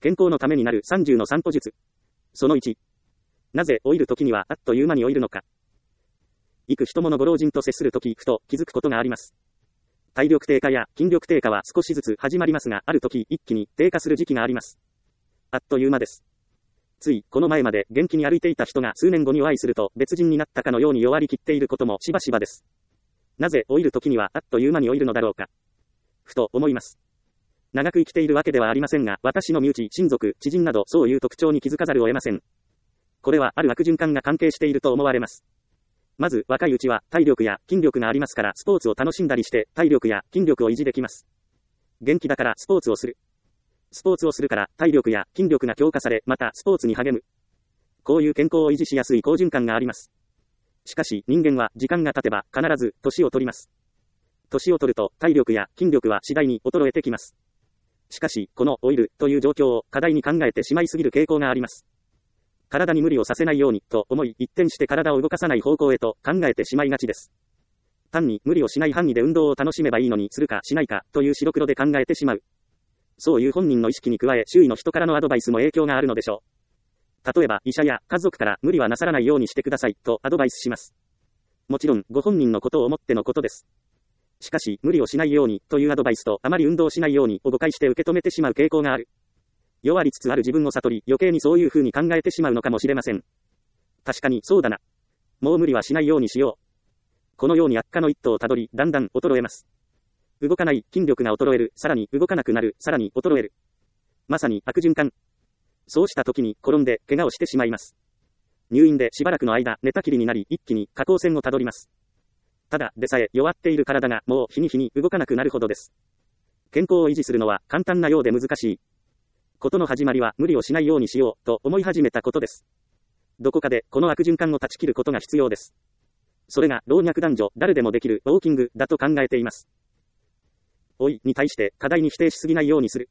健康のためになる30の散歩術。その1。なぜ老いる時にはあっという間に老いるのか。幾人ものご老人と接するとき、ふと気づくことがあります。体力低下や筋力低下は少しずつ始まりますが、ある時一気に低下する時期があります。あっという間です。ついこの前まで元気に歩いていた人が数年後にお会いすると別人になったかのように弱りきっていることもしばしばです。なぜ老いる時にはあっという間に老いるのだろうか。ふと思います。長く生きているわけではありませんが、私の身内、親族、知人などそういう特徴に気づかざるを得ません。これはある悪循環が関係していると思われます。まず若いうちは体力や筋力がありますからスポーツを楽しんだりして体力や筋力を維持できます。元気だからスポーツをする。スポーツをするから体力や筋力が強化され、またスポーツに励む。こういう健康を維持しやすい好循環があります。しかし人間は時間が経てば必ず年を取ります。年を取ると体力や筋力は次第に衰えてきます。しかしこの老いるという状況を過大に考えてしまいすぎる傾向があります。体に無理をさせないようにと思い一転して体を動かさない方向へと考えてしまいがちです。単に無理をしない範囲で運動を楽しめばいいのにするかしないかという白黒で考えてしまう。そういう本人の意識に加え周囲の人からのアドバイスも影響があるのでしょう。例えば医者や家族から無理はなさらないようにしてくださいとアドバイスします。もちろんご本人のことを思ってのことです。しかし無理をしないようにというアドバイスとあまり運動しないようにを誤解して受け止めてしまう傾向がある。弱りつつある自分を悟り余計にそういう風に考えてしまうのかもしれません。確かにそうだな。もう無理はしないようにしよう。このように悪化の一途をたどりだんだん衰えます。動かない筋力が衰える、さらに動かなくなる、さらに衰える。まさに悪循環。そうした時に転んで怪我をしてしまいます。入院でしばらくの間寝たきりになり一気に下降線をたどります。ただでさえ弱っている体がもう日に日に動かなくなるほどです。健康を維持するのは簡単なようで難しい。ことの始まりは無理をしないようにしようと思い始めたことです。どこかでこの悪循環を断ち切ることが必要です。それが老若男女誰でもできるウォーキングだと考えています。老いに対して過大に否定しすぎないようにする。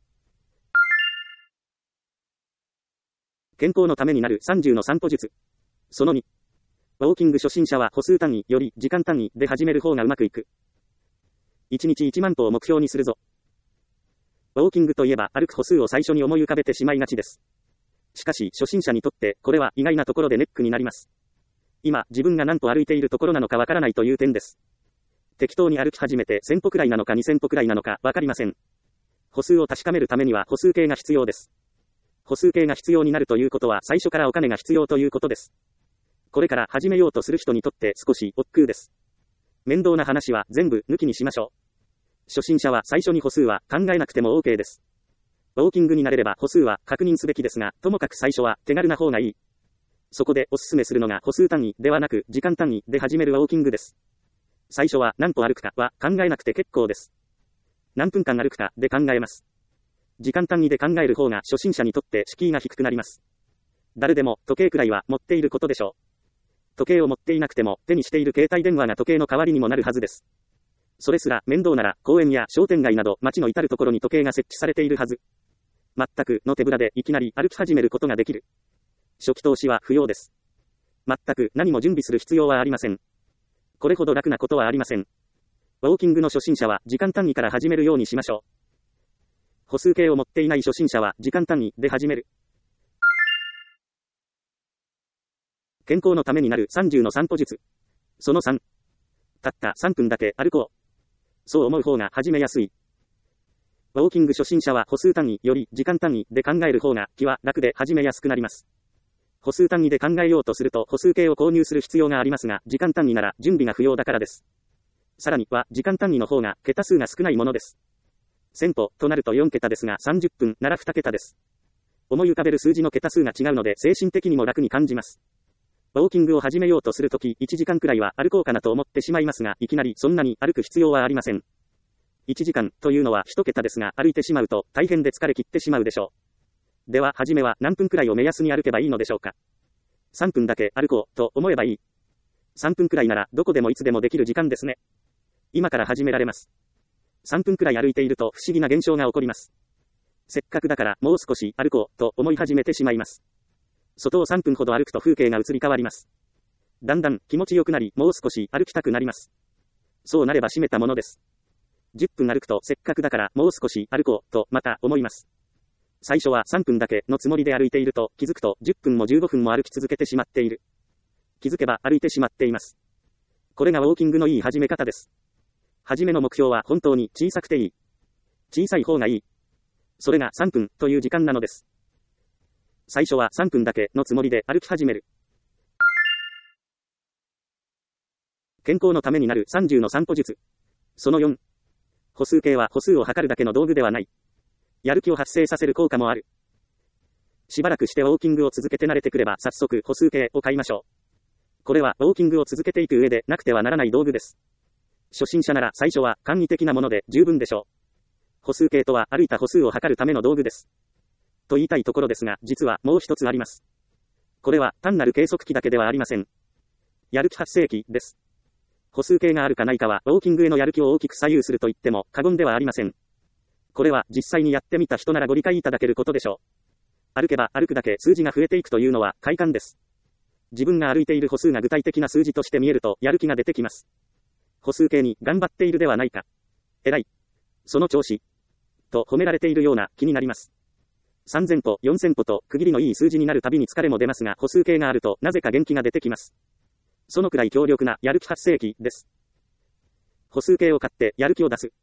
健康のためになる30の散歩術。その2。ウォーキング初心者は歩数単位より時間単位で始める方がうまくいく。1日1万歩を目標にするぞ。ウォーキングといえば歩く歩数を最初に思い浮かべてしまいがちです。しかし初心者にとってこれは意外なところでネックになります。今自分が何歩歩いているところなのかわからないという点です。適当に歩き始めて1000歩くらいなのか2000歩くらいなのかわかりません。歩数を確かめるためには歩数計が必要です。歩数計が必要になるということは最初からお金が必要ということです。これから始めようとする人にとって少し億劫です。面倒な話は全部抜きにしましょう。初心者は最初に歩数は考えなくても OK です。ウォーキングになれれば歩数は確認すべきですが、ともかく最初は手軽な方がいい。そこでおすすめするのが歩数単位ではなく時間単位で始めるウォーキングです。最初は何歩歩くかは考えなくて結構です。何分間歩くかで考えます。時間単位で考える方が初心者にとって敷居が低くなります。誰でも時計くらいは持っていることでしょう。時計を持っていなくても手にしている携帯電話が時計の代わりにもなるはずです。それすら面倒なら公園や商店街など街の至るところに時計が設置されているはず。全くの手ぶらでいきなり歩き始めることができる。初期投資は不要です。全く何も準備する必要はありません。これほど楽なことはありません。ウォーキングの初心者は時間単位から始めるようにしましょう。歩数計を持っていない初心者は時間単位で始める。健康のためになる30の散歩術。その3。たった3分だけ歩こう。そう思う方が始めやすい。ウォーキング初心者は歩数単位より時間単位で考える方が気は楽で始めやすくなります。歩数単位で考えようとすると歩数計を購入する必要がありますが、時間単位なら準備が不要だからです。さらには時間単位の方が桁数が少ないものです。1000歩となると4桁ですが30分なら2桁です。思い浮かべる数字の桁数が違うので精神的にも楽に感じます。ウォーキングを始めようとするとき1時間くらいは歩こうかなと思ってしまいますが、いきなりそんなに歩く必要はありません。1時間というのは1桁ですが、歩いてしまうと大変で疲れ切ってしまうでしょう。では、初めは何分くらいを目安に歩けばいいのでしょうか。3分だけ歩こうと思えばいい。3分くらいならどこでもいつでもできる時間ですね。今から始められます。3分くらい歩いていると不思議な現象が起こります。せっかくだからもう少し歩こうと思い始めてしまいます。外を3分ほど歩くと風景が移り変わります。だんだん気持ちよくなり、もう少し歩きたくなります。そうなれば閉めたものです。10分歩くとせっかくだからもう少し歩こうとまた思います。 最初は3分だけのつもりで歩いていると、気づくと10分も15分も歩き続けてしまっている。気づけば歩いてしまっています。これがウォーキングのいい始め方です。初めの目標は本当に小さくていい。小さい方がいい。それが3分という時間なのです。最初は3分だけのつもりで歩き始める。健康のためになる30の散歩術。その4。歩数計は歩数を測るだけの道具ではない。やる気を発生させる効果もある。しばらくしてウォーキングを続けて慣れてくれば早速歩数計を買いましょう。これはウォーキングを続けていく上でなくてはならない道具です。初心者なら最初は簡易的なもので十分でしょう。歩数計とは歩いた歩数を測るための道具です。と言いたいところですが、実はもう一つあります。これは単なる計測器だけではありません。やる気発生器です。歩数計があるかないかはウォーキングへのやる気を大きく左右すると言っても過言ではありません。これは実際にやってみた人ならご理解いただけることでしょう。歩けば歩くだけ数字が増えていくというのは快感です。自分が歩いている歩数が具体的な数字として見えるとやる気が出てきます。歩数計に頑張っているではないか。偉い。その調子。と褒められているような気になります。3000歩、4000歩と区切りのいい数字になるたびに疲れも出ますが、歩数計があるとなぜか元気が出てきます。そのくらい強力なやる気発生器です。歩数計を買ってやる気を出す。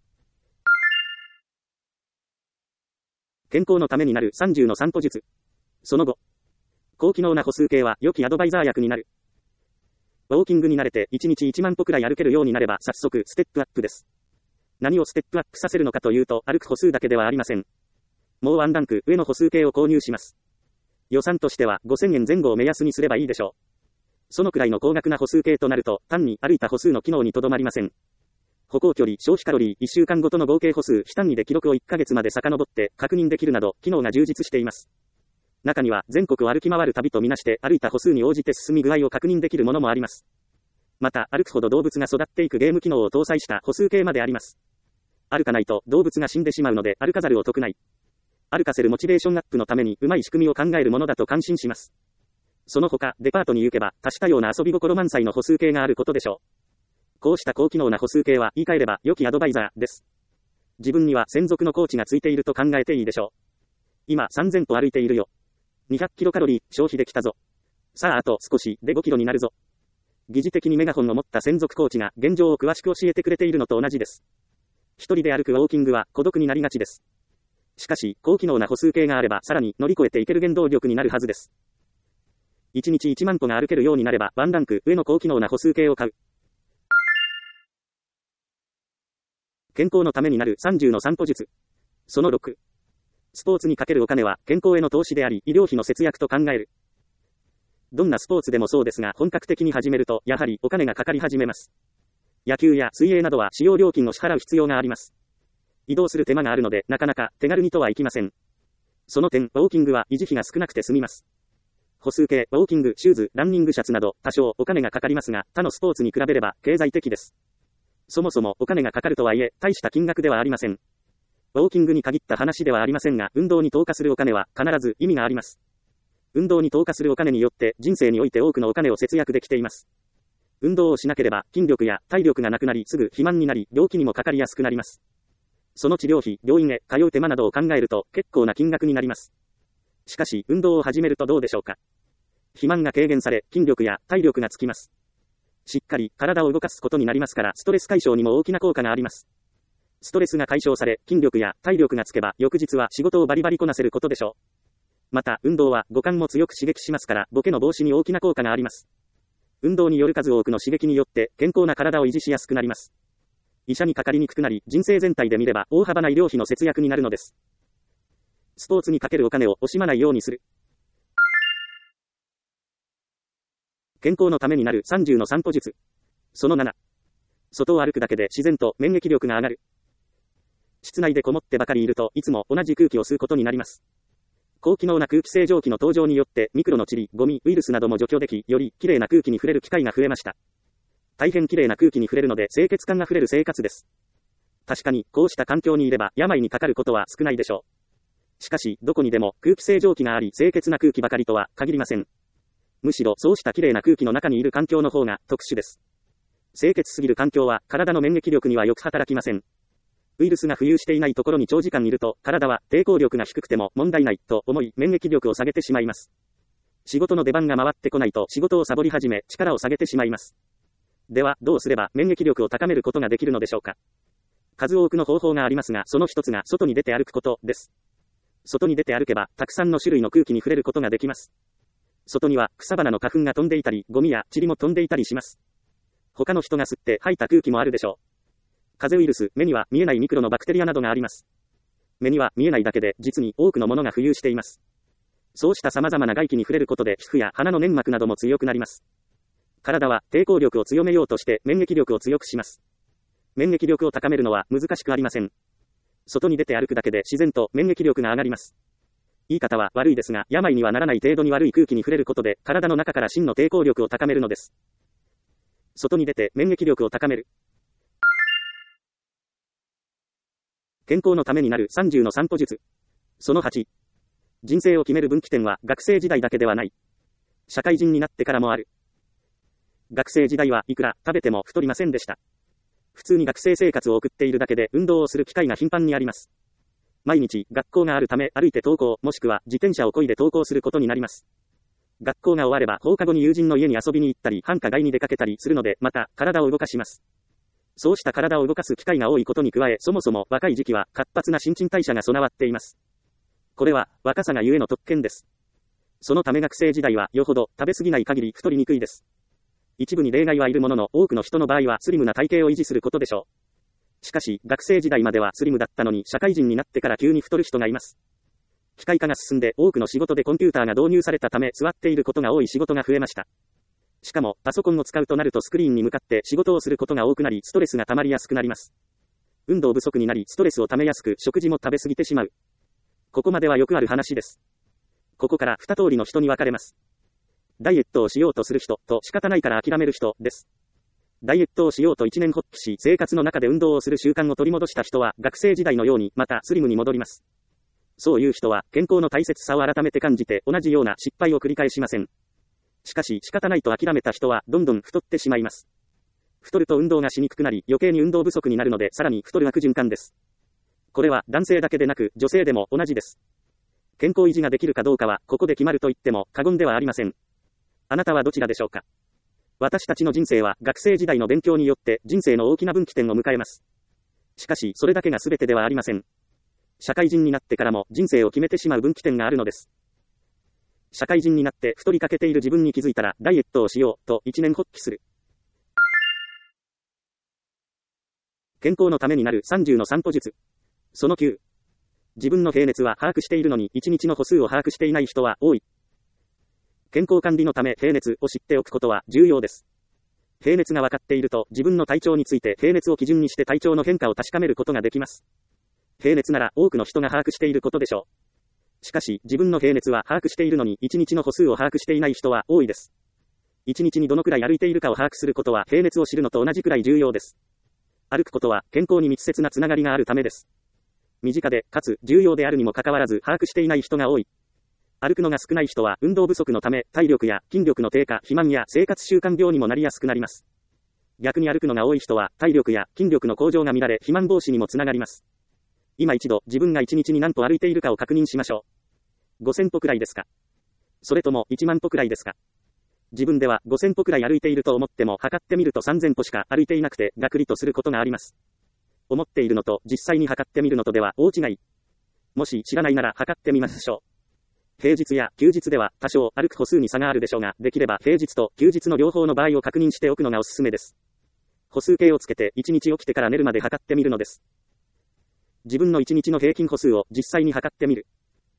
健康のためになる30の散歩術。その後。高機能な歩数計は良きアドバイザー役になる。ウォーキングに慣れて1日1万歩くらい歩けるようになれば早速ステップアップです。何をステップアップさせるのかというと歩く歩数だけではありません。もうワンランク上の歩数計を購入します。予算としては5000円前後を目安にすればいいでしょう。そのくらいの高額な歩数計となると単に歩いた歩数の機能にとどまりません。歩行距離、消費カロリー、1週間ごとの合計歩数、非単位で記録を1ヶ月まで遡って確認できるなど、機能が充実しています。中には、全国を歩き回る旅とみなして、歩いた歩数に応じて進み具合を確認できるものもあります。また、歩くほど動物が育っていくゲーム機能を搭載した歩数計まであります。歩かないと動物が死んでしまうので、歩かざるを得ない。歩かせるモチベーションアップのために、うまい仕組みを考えるものだと感心します。その他、デパートに行けば、多種多様な遊び心満載の歩数計があることでしょう。こうした高機能な歩数計は言い換えれば良きアドバイザーです。自分には専属のコーチがついていると考えていいでしょう。今3000歩歩いているよ。200キロカロリー消費できたぞ。さああと少しで5キロになるぞ。疑似的にメガホンを持った専属コーチが現状を詳しく教えてくれているのと同じです。一人で歩くウォーキングは孤独になりがちです。しかし高機能な歩数計があればさらに乗り越えていける原動力になるはずです。1日1万歩が歩けるようになればワンランク上の高機能な歩数計を買う。健康のためになる30の散歩術。その6。スポーツにかけるお金は健康への投資であり、医療費の節約と考える。どんなスポーツでもそうですが、本格的に始めると、やはりお金がかかり始めます。野球や水泳などは使用料金を支払う必要があります。移動する手間があるので、なかなか手軽にとはいきません。その点、ウォーキングは維持費が少なくて済みます。歩数計、ウォーキング、シューズ、ランニングシャツなど、多少お金がかかりますが、他のスポーツに比べれば経済的です。そもそもお金がかかるとはいえ、大した金額ではありません。ウォーキングに限った話ではありませんが、運動に投下するお金は必ず意味があります。運動に投下するお金によって人生において多くのお金を節約できています。運動をしなければ筋力や体力がなくなりすぐ肥満になり病気にもかかりやすくなります。その治療費、病院へ通う手間などを考えると結構な金額になります。しかし運動を始めるとどうでしょうか。肥満が軽減され筋力や体力がつきます。しっかり体を動かすことになりますからストレス解消にも大きな効果があります。ストレスが解消され筋力や体力がつけば翌日は仕事をバリバリこなせることでしょう。また運動は五感も強く刺激しますからボケの防止に大きな効果があります。運動による数多くの刺激によって健康な体を維持しやすくなります。医者にかかりにくくなり人生全体で見れば大幅な医療費の節約になるのです。スポーツにかけるお金を惜しまないようにする。健康のためになる30の散歩術。その7。外を歩くだけで自然と免疫力が上がる。室内でこもってばかりいるといつも同じ空気を吸うことになります。高機能な空気清浄機の登場によってミクロの塵、ゴミ、ウイルスなども除去でき、より綺麗な空気に触れる機会が増えました。大変綺麗な空気に触れるので清潔感が触れる生活です。確かにこうした環境にいれば病にかかることは少ないでしょう。しかしどこにでも空気清浄機があり清潔な空気ばかりとは限りません。むしろそうした綺麗な空気の中にいる環境の方が特殊です。清潔すぎる環境は体の免疫力にはよく働きません。 ウイルスが浮遊していないところに長時間いると、体は抵抗力が低くても問題ないと思い、免疫力を下げてしまいます。仕事の出番が回ってこないと仕事をサボり始め、力を下げてしまいます。では、どうすれば免疫力を高めることができるのでしょうか。数多くの方法がありますが、その一つが外に出て歩くことです。外に出て歩けば、たくさんの種類の空気に触れることができます。外には草花の花粉が飛んでいたり、ゴミや塵も飛んでいたりします。他の人が吸って吐いた空気もあるでしょう。風邪ウイルス、目には見えないミクロのバクテリアなどがあります。目には見えないだけで実に多くのものが浮遊しています。そうした様々な外気に触れることで皮膚や鼻の粘膜なども強くなります。体は抵抗力を強めようとして免疫力を強くします。免疫力を高めるのは難しくありません。外に出て歩くだけで自然と免疫力が上がります。言い方は悪いですが、病にはならない程度に悪い空気に触れることで体の中から真の抵抗力を高めるのです。外に出て免疫力を高める。健康のためになる30の散歩術。その8。人生を決める分岐点は学生時代だけではない。社会人になってからもある。学生時代はいくら食べても太りませんでした。普通に学生生活を送っているだけで運動をする機会が頻繁にあります。毎日学校があるため歩いて登校もしくは自転車を漕いで登校することになります。学校が終われば放課後に友人の家に遊びに行ったり繁華街に出かけたりするのでまた体を動かします。そうした体を動かす機会が多いことに加えそもそも若い時期は活発な新陳代謝が備わっています。これは若さがゆえの特権です。そのため学生時代はよほど食べ過ぎない限り太りにくいです。一部に例外はいるものの多くの人の場合はスリムな体型を維持することでしょう。しかし学生時代まではスリムだったのに社会人になってから急に太る人がいます。機械化が進んで多くの仕事でコンピューターが導入されたため座っていることが多い仕事が増えました。しかもパソコンを使うとなるとスクリーンに向かって仕事をすることが多くなりストレスが溜まりやすくなります。運動不足になりストレスを溜めやすく食事も食べ過ぎてしまう。ここまではよくある話です。ここから2通りの人に分かれます。ダイエットをしようとする人と仕方ないから諦める人です。ダイエットをしようと一念発起し生活の中で運動をする習慣を取り戻した人は学生時代のようにまたスリムに戻ります。そういう人は健康の大切さを改めて感じて同じような失敗を繰り返しません。しかし仕方ないと諦めた人はどんどん太ってしまいます。太ると運動がしにくくなり余計に運動不足になるのでさらに太る悪循環です。これは男性だけでなく女性でも同じです。健康維持ができるかどうかはここで決まると言っても過言ではありません。あなたはどちらでしょうか。私たちの人生は学生時代の勉強によって人生の大きな分岐点を迎えます。しかしそれだけが全てではありません。社会人になってからも人生を決めてしまう分岐点があるのです。社会人になって太りかけている自分に気づいたらダイエットをしようと一念発起する。健康のためになる30の散歩術。その9。自分の平熱は把握しているのに1日の歩数を把握していない人は多い。健康管理のため平熱を知っておくことは重要です。平熱が分かっていると自分の体調について平熱を基準にして体調の変化を確かめることができます。平熱なら多くの人が把握していることでしょう。しかし自分の平熱は把握しているのに1日の歩数を把握していない人は多いです。1日にどのくらい歩いているかを把握することは平熱を知るのと同じくらい重要です。歩くことは健康に密接なつながりがあるためです。身近でかつ重要であるにもかかわらず把握していない人が多い。歩くのが少ない人は運動不足のため体力や筋力の低下、肥満や生活習慣病にもなりやすくなります。逆に歩くのが多い人は体力や筋力の向上が見られ肥満防止にもつながります。今一度自分が1日に何歩歩いているかを確認しましょう。5000歩くらいですか。それとも1万歩くらいですか。自分では5000歩くらい歩いていると思っても測ってみると3000歩しか歩いていなくてガクリとすることがあります。思っているのと実際に測ってみるのとでは大違い。もし知らないなら測ってみましょう。平日や休日では多少歩く歩数に差があるでしょうが、できれば平日と休日の両方の場合を確認しておくのがおすすめです。歩数計をつけて1日起きてから寝るまで測ってみるのです。自分の1日の平均歩数を実際に測ってみる。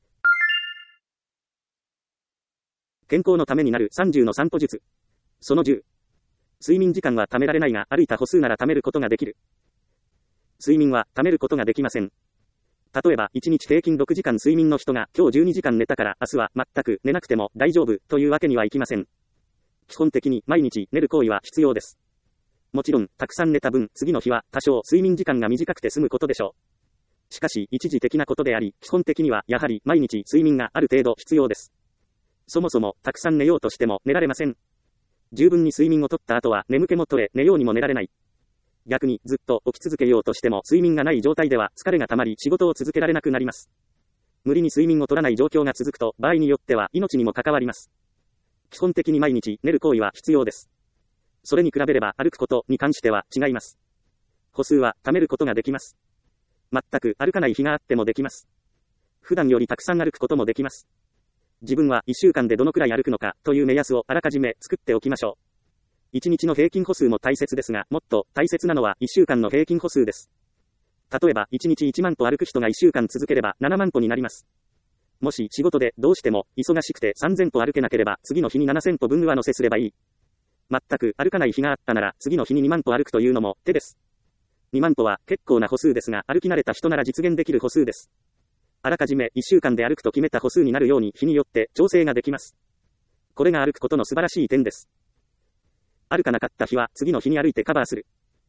健康のためになる30の散歩術。その10。睡眠時間は貯められないが、歩いた歩数なら貯めることができる。睡眠は貯めることができません。例えば、1日平均6時間睡眠の人が、今日12時間寝たから明日は全く寝なくても大丈夫というわけにはいきません。基本的に毎日寝る行為は必要です。もちろん、たくさん寝た分、次の日は多少睡眠時間が短くて済むことでしょう。しかし、一時的なことであり、基本的にはやはり毎日睡眠がある程度必要です。そもそも、たくさん寝ようとしても寝られません。十分に睡眠をとった後は眠気も取れ、寝ようにも寝られない。 逆にずっと起き続けようとしても睡眠がない状態では疲れが溜まり仕事を続けられなくなります。無理に睡眠を取らない状況が続くと場合によっては命にも関わります。基本的に毎日寝る行為は必要です。それに比べれば歩くことに関しては違います。歩数は貯めることができます。全く歩かない日があってもできます。普段よりたくさん歩くこともできます。自分は1週間でどのくらい歩くのかという目安をあらかじめ作っておきましょう。1日の平均歩数も大切ですが、もっと大切なのは1週間の平均歩数です。例えば1日1万歩歩く人が1週間続ければ7万歩になります。もし仕事でどうしても忙しくて3000歩歩けなければ次の日に7000歩分上乗せすればいい。全く歩かない日があったなら次の日に2万歩歩くというのも手です。2万歩は結構な歩数ですが、歩き慣れた人なら実現できる歩数です。あらかじめ1週間で歩くと決めた歩数になるように日によって調整ができます。これが歩くことの素晴らしい点です。歩かなかった日は次の日に歩いてカバーする。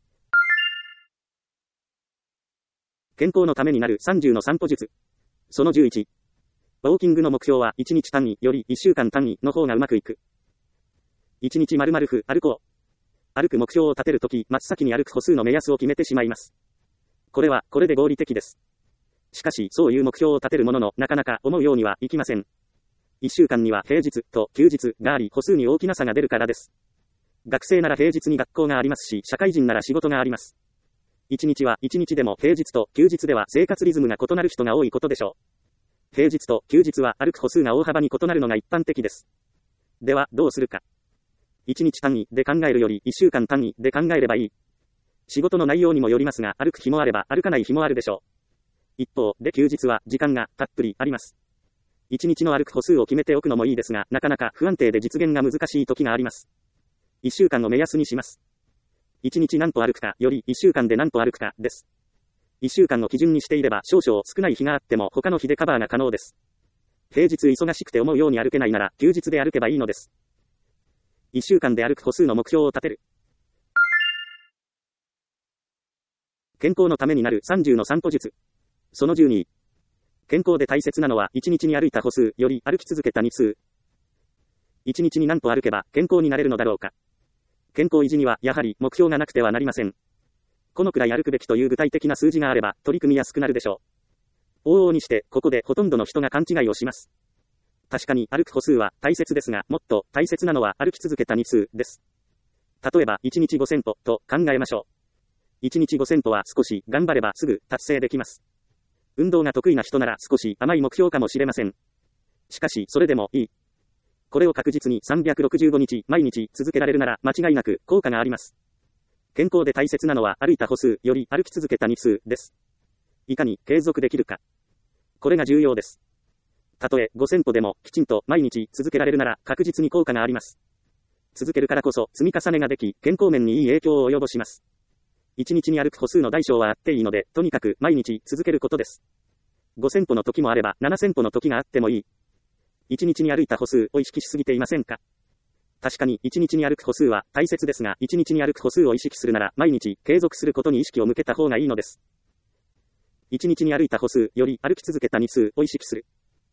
健康のためになる30の散歩術。その11。ウォーキングの目標は1日単位より1週間単位の方がうまくいく。1日丸々歩こう。歩く目標を立てるとき、真っ先に歩く歩数の目安を決めてしまいます。これは、これで合理的です。しかし、そういう目標を立てるものの、なかなか思うようにはいきません。1週間には平日と休日があり、歩数に大きな差が出るからです。学生なら平日に学校がありますし、社会人なら仕事があります。1日は1日でも平日と休日では生活リズムが異なる人が多いことでしょう。平日と休日は歩く歩数が大幅に異なるのが一般的です。では、どうするか。1日単位で考えるより1週間単位で考えればいい。仕事の内容にもよりますが、歩く日もあれば歩かない日もあるでしょう。一方で休日は時間がたっぷりあります。1日の歩く歩数を決めておくのもいいですが、なかなか不安定で実現が難しい時があります。1週間を目安にします。1日何歩歩くかより1週間で何歩歩くかです。1週間を基準にしていれば少々少ない日があっても他の日でカバーが可能です。平日忙しくて思うように歩けないなら休日で歩けばいいのです。1週間で歩く歩数の目標を立てる。健康のためになる30の散歩術。その12。健康で大切なのは1日に歩いた歩数より歩き続けた日数。1日に何歩歩けば健康になれるのだろうか。健康維持にはやはり目標がなくてはなりません。このくらい歩くべきという具体的な数字があれば取り組みやすくなるでしょう。往々にしてここでほとんどの人が勘違いをします。確かに歩く歩数は大切ですが、もっと大切なのは歩き続けた日数です。例えば1日5000歩と考えましょう。1日5000歩は少し頑張ればすぐ達成できます。運動が得意な人なら少し甘い目標かもしれません。しかしそれでもいい。これを確実に365日毎日続けられるなら間違いなく効果があります。健康で大切なのは歩いた歩数より歩き続けた日数です。いかに継続できるか。これが重要です。たとえ5000歩でもきちんと毎日続けられるなら確実に効果があります。続けるからこそ積み重ねができ、健康面にいい影響を及ぼします。1日に歩く歩数の大小はあっていいので、とにかく毎日続けることです。5000歩の時もあれば7000歩の時があってもいい。1日に歩いた歩数を意識しすぎていませんか？確かに1日に歩く歩数は大切ですが、1日に歩く歩数を意識するなら毎日継続することに意識を向けた方がいいのです。1日に歩いた歩数より歩き続けた日数を意識する。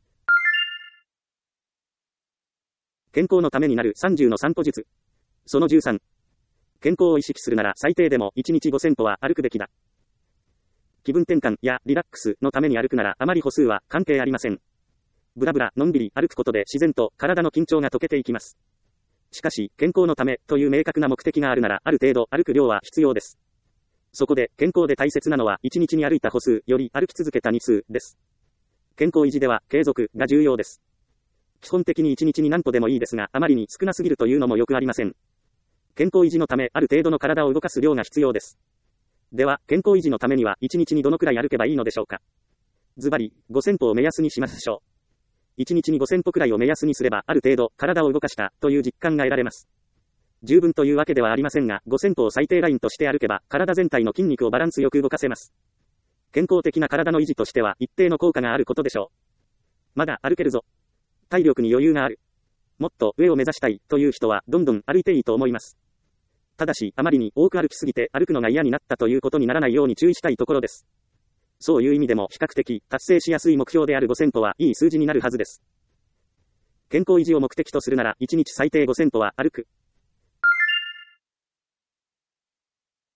健康のためになる30の散歩術。その13。健康を意識するなら最低でも1日5000歩は歩くべきだ。気分転換やリラックスのために歩くならあまり歩数は関係ありません。ブラブラのんびり歩くことで自然と体の緊張が解けていきます。しかし健康のためという明確な目的があるならある程度歩く量は必要です。そこで健康で大切なのは1日に歩いた歩数より歩き続けた日数です。健康維持では継続が重要です。基本的に1日に何歩でもいいですが、あまりに少なすぎるというのもよくありません。健康維持のため、ある程度の体を動かす量が必要です。では、健康維持のためには1日にどのくらい歩けばいいのでしょうか。ズバリ、5000歩を目安にしましょう。1日に5000歩くらいを目安にすれば、ある程度体を動かしたという実感が得られます。十分というわけではありませんが、5000歩を最低ラインとして歩けば、体全体の筋肉をバランスよく動かせます。健康的な体の維持としては、一定の効果があることでしょう。まだ歩けるぞ。体力に余裕がある。もっと上を目指したいという人はどんどん歩いていいと思います。ただし、あまりに多く歩きすぎて歩くのが嫌になったということにならないように注意したいところです。そういう意味でも比較的達成しやすい目標である5000歩はいい数字になるはずです。健康維持を目的とするなら1日最低5000歩は歩く。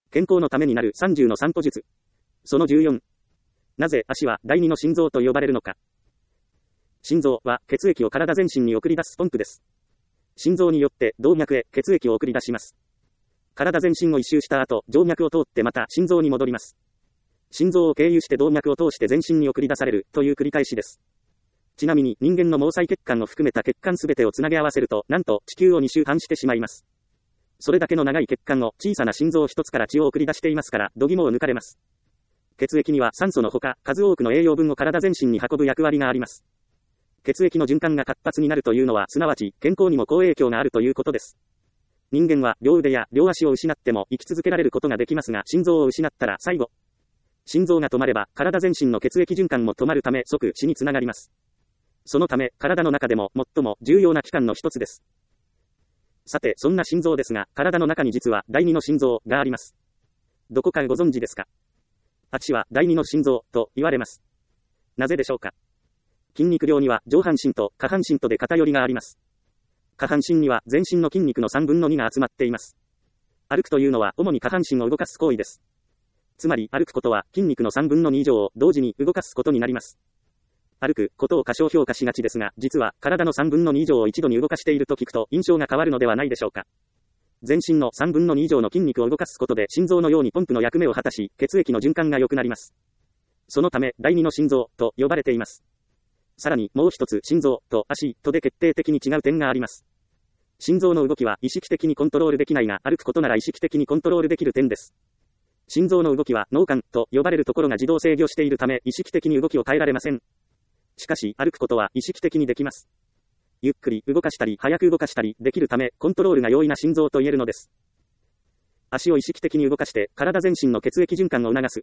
健康のためになる30の散歩術。その14。なぜ足は第二の心臓と呼ばれるのか。心臓は血液を体全身に送り出すポンプです。心臓によって動脈へ血液を送り出します。体全身を一周した後、静脈を通ってまた心臓に戻ります。心臓を経由して動脈を通して全身に送り出されるという繰り返しです。ちなみに人間の毛細血管を含めた血管すべてをつなげ合わせると、なんと地球を2周半してしまいます。それだけの長い血管を小さな心臓一つから血を送り出していますから、度肝を抜かれます。血液には酸素のほか、数多くの栄養分を体全身に運ぶ役割があります。血液の循環が活発になるというのは、すなわち健康にも好影響があるということです。人間は両腕や両足を失っても生き続けられることができますが、心臓を失ったら最後。心臓が止まれば、体全身の血液循環も止まるため即死につながります。そのため、体の中でも最も重要な器官の一つです。さて、そんな心臓ですが、体の中に実は第二の心臓があります。どこかご存知ですか？足は第二の心臓と言われます。なぜでしょうか？筋肉量には上半身と下半身とで偏りがあります。下半身には全身の筋肉の3分の2が集まっています。歩くというのは主に下半身を動かす行為です。つまり歩くことは筋肉の3分の2以上を同時に動かすことになります。歩くことを過小評価しがちですが、実は体の3分の2以上を一度に動かしていると聞くと印象が変わるのではないでしょうか。全身の3分の2以上の筋肉を動かすことで心臓のようにポンプの役目を果たし、血液の循環が良くなります。そのため第二の心臓と呼ばれています。さらにもう一つ心臓と足とで決定的に違う点があります。心臓の動きは意識的にコントロールできないが、歩くことなら意識的にコントロールできる点です。心臓の動きは脳幹と呼ばれるところが自動制御しているため意識的に動きを変えられません。しかし歩くことは意識的にできます。ゆっくり動かしたり早く動かしたりできるためコントロールが容易な心臓と言えるのです。足を意識的に動かして体全身の血液循環を促す。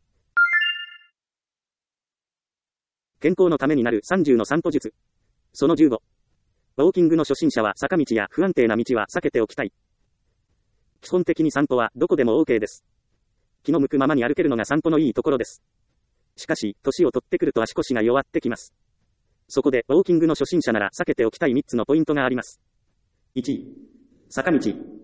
健康のためになる30の散歩術。その15。ウォーキングの初心者は坂道や不安定な道は避けておきたい。基本的に散歩はどこでも OK です。気の向くままに歩けるのが散歩のいいところです。しかし、年を取ってくると足腰が弱ってきます。そこで、ウォーキングの初心者なら避けておきたい3つのポイントがあります。1、坂道。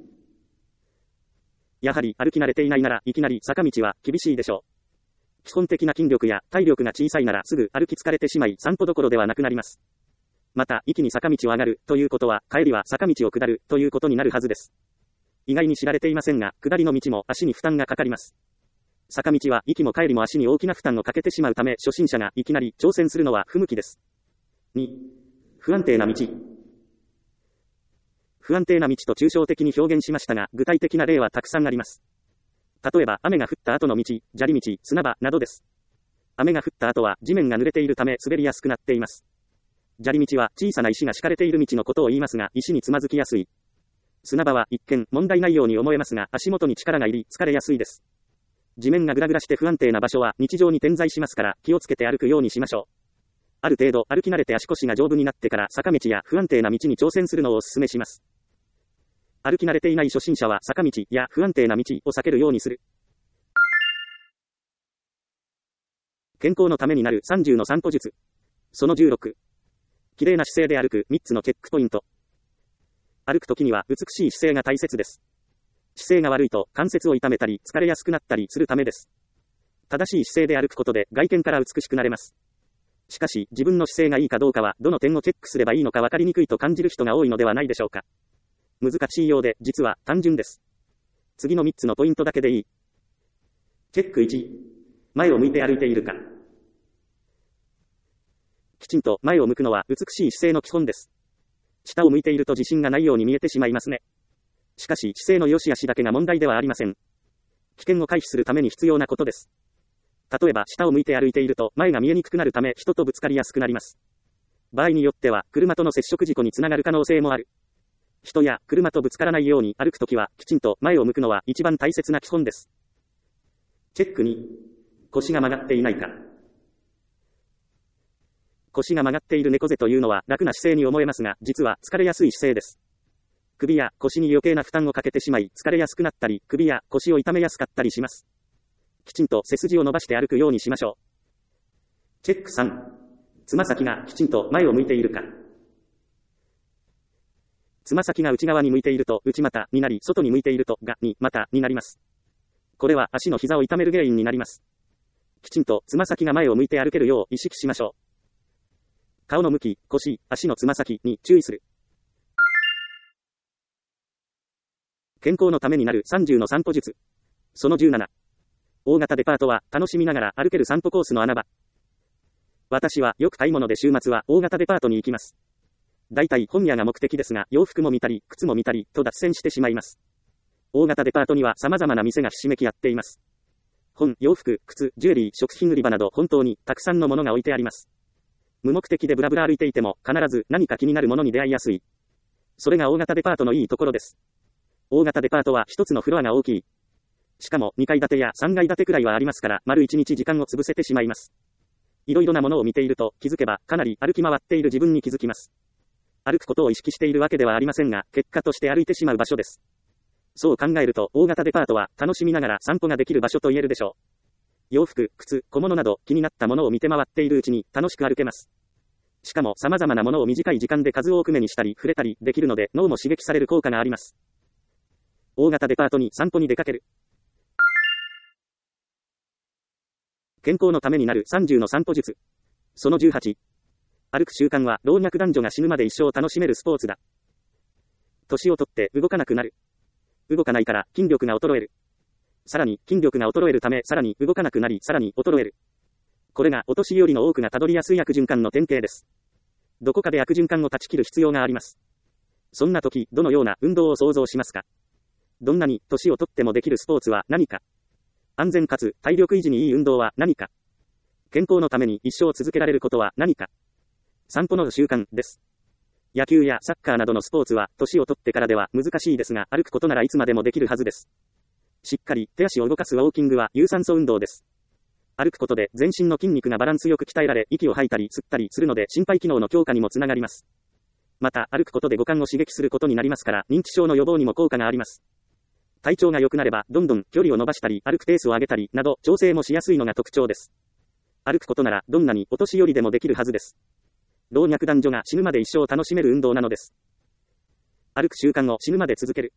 やはり歩き慣れていないならいきなり坂道は厳しいでしょう。基本的な筋力や体力が小さいならすぐ歩き疲れてしまい散歩どころではなくなります。また、一気に坂道を上がるということは、帰りは坂道を下るということになるはずです。意外に知られていませんが、下りの道も足に負担がかかります。坂道は行きも帰りも足に大きな負担をかけてしまうため、初心者がいきなり挑戦するのは不向きです。2、不安定な道。不安定な道と抽象的に表現しましたが、具体的な例はたくさんあります。例えば、雨が降った後の道、砂利道、砂場などです。雨が降った後は地面が濡れているため滑りやすくなっています。砂利道は小さな石が敷かれている道のことを言いますが、石につまずきやすい。砂場は一見問題ないように思えますが、足元に力が入り疲れやすいです。地面がグラグラして不安定な場所は日常に点在しますから気をつけて歩くようにしましょう。ある程度歩き慣れて足腰が丈夫になってから坂道や不安定な道に挑戦するのをお勧めします。歩き慣れていない初心者は坂道や不安定な道を避けるようにする。健康のためになる30の散歩術。その16。綺麗な姿勢で歩く3つのチェックポイント。歩くときには美しい姿勢が大切です。姿勢が悪いと関節を痛めたり疲れやすくなったりするためです。正しい姿勢で歩くことで外見から美しくなれます。しかし自分の姿勢がいいかどうかはどの点をチェックすればいいのか分かりにくいと感じる人が多いのではないでしょうか。難しいようで実は単純です。次の3つのポイントだけでいい。チェック1、前を向いて歩いているか。きちんと前を向くのは美しい姿勢の基本です。下を向いていると自信がないように見えてしまいますね。しかし姿勢の良し悪しだけが問題ではありません。危険を回避するために必要なことです。例えば下を向いて歩いていると前が見えにくくなるため人とぶつかりやすくなります。場合によっては車との接触事故につながる可能性もある。人や車とぶつからないように歩くときはきちんと前を向くのは一番大切な基本です。チェック2、腰が曲がっていないか。腰が曲がっている猫背というのは楽な姿勢に思えますが、実は疲れやすい姿勢です。首や腰に余計な負担をかけてしまい、疲れやすくなったり、首や腰を痛めやすかったりします。きちんと背筋を伸ばして歩くようにしましょう。チェック3、つま先がきちんと前を向いているか。つま先が内側に向いていると内股になり、外に向いているとがに股になります。 これは足の膝を痛める原因になります。きちんとつま先が前を向いて歩けるよう意識しましょう。顔の向き、腰、足のつま先に注意する。健康のためになる30の散歩術。その17。大型デパートは楽しみながら歩ける散歩コースの穴場。私はよく買い物で週末は大型デパートに行きます。だいたい本屋が目的ですが、洋服も見たり、靴も見たり、と脱線してしまいます。大型デパートには様々な店がひしめき合っています。本、洋服、靴、ジュエリー、食品売り場など本当にたくさんのものが置いてあります。無目的でブラブラ歩いていても必ず何か気になるものに出会いやすい。それが大型デパートのいいところです。大型デパートは一つのフロアが大きい。しかも2階建てや3階建てくらいはありますから丸1日時間を潰せてしまいます。いろいろなものを見ていると気づけばかなり歩き回っている自分に気づきます。歩くことを意識しているわけではありませんが、結果として歩いてしまう場所です。そう考えると大型デパートは楽しみながら散歩ができる場所と言えるでしょう。洋服、靴、小物など気になったものを見て回っているうちに楽しく歩けます。しかも様々なものを短い時間で数多く目にしたり触れたりできるので脳も刺激される効果があります。大型デパートに散歩に出かける。健康のためになる30の散歩術。その18。歩く習慣は老若男女が死ぬまで一生楽しめるスポーツだ。年をとって動かなくなる。動かないから筋力が衰える。さらに筋力が衰えるためさらに動かなくなりさらに衰える。これがお年寄りの多くがたどりやすい悪循環の典型です。どこかで悪循環を断ち切る必要があります。そんな時、どのような運動を想像しますか？どんなに年をとってもできるスポーツは何か？安全かつ体力維持にいい運動は何か？健康のために一生続けられることは何か？散歩の習慣です。野球やサッカーなどのスポーツは年をとってからでは難しいですが、歩くことならいつまでもできるはずです。しっかり手足を動かすウォーキングは有酸素運動です。歩くことで全身の筋肉がバランスよく鍛えられ、息を吐いたり吸ったりするので心肺機能の強化にもつながります。また歩くことで五感を刺激することになりますから認知症の予防にも効果があります。体調が良くなればどんどん距離を伸ばしたり歩くペースを上げたりなど調整もしやすいのが特徴です。歩くことならどんなにお年寄りでもできるはずです。老若男女が死ぬまで一生楽しめる運動なのです。歩く習慣を死ぬまで続ける。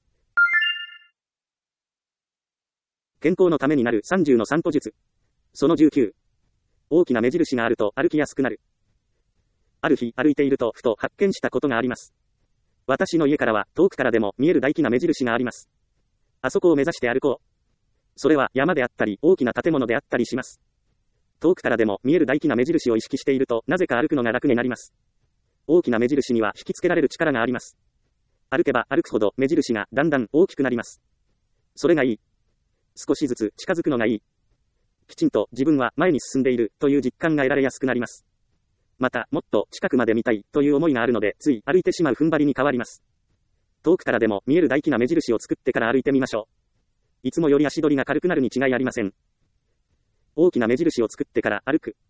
健康のためになる30の散歩術。その19。大きな目印があると歩きやすくなる。ある日歩いているとふと発見したことがあります。私の家からは遠くからでも見える大きな目印があります。あそこを目指して歩こう。それは山であったり大きな建物であったりします。遠くからでも見える大きな目印を意識しているとなぜか歩くのが楽になります。大きな目印には引きつけられる力があります。歩けば歩くほど目印がだんだん大きくなります。それがいい。少しずつ近づくのがいい。きちんと自分は前に進んでいるという実感が得られやすくなります。また、もっと近くまで見たいという思いがあるので、つい歩いてしまう踏ん張りに変わります。遠くからでも見える大きな目印を作ってから歩いてみましょう。いつもより足取りが軽くなるに違いありません。大きな目印を作ってから歩く。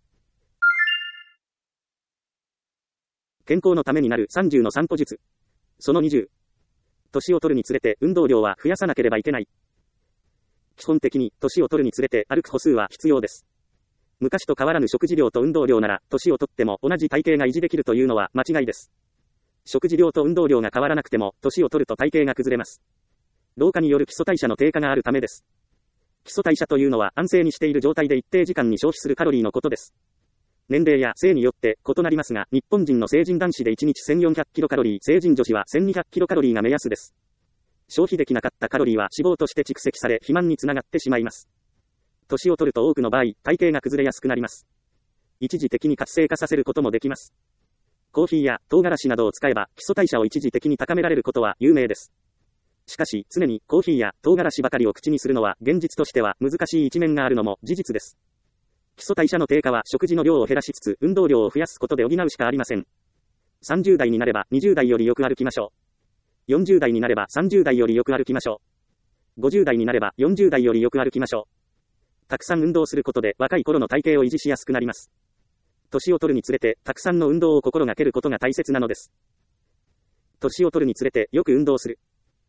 健康のためになる30の散歩術。その20。年を取るにつれて運動量は増やさなければいけない。基本的に年を取るにつれて歩く歩数は必要です。昔と変わらぬ食事量と運動量なら年を取っても同じ体型が維持できるというのは間違いです。食事量と運動量が変わらなくても年を取ると体型が崩れます。老化による基礎代謝の低下があるためです。基礎代謝というのは安静にしている状態で一定時間に消費するカロリーのことです。年齢や性によって異なりますが、日本人の成人男子で1日1400キロカロリー、成人女子は1200キロカロリーが目安です。消費できなかったカロリーは脂肪として蓄積され肥満につながってしまいます。年を取ると多くの場合、体型が崩れやすくなります。一時的に活性化させることもできます。コーヒーや唐辛子などを使えば基礎代謝を一時的に高められることは有名です。しかし、常にコーヒーや唐辛子ばかりを口にするのは現実としては難しい一面があるのも事実です。基礎代謝の低下は食事の量を減らしつつ運動量を増やすことで補うしかありません。30代になれば20代よりよく歩きましょう。40代になれば30代よりよく歩きましょう。50代になれば40代よりよく歩きましょう。たくさん運動することで若い頃の体型を維持しやすくなります。年を取るにつれてたくさんの運動を心がけることが大切なのです。年を取るにつれてよく運動する。